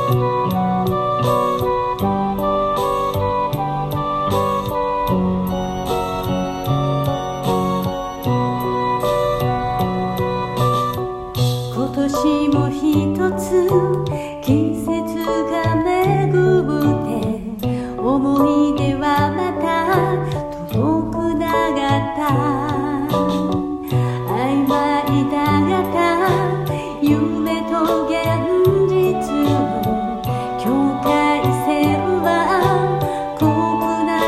今年も一つ季節が巡って思い出はまた遠くながった曖昧だがた夢と現実の境界線は濃くな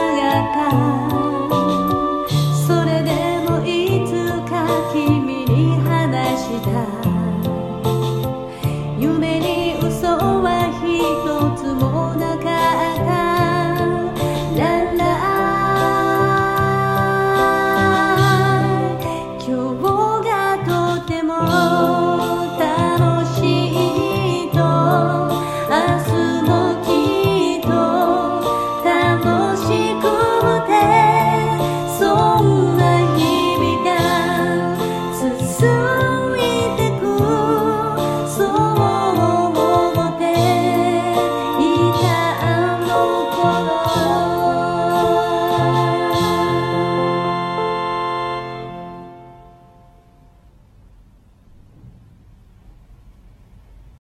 がったそれでもいつか君に話した夢に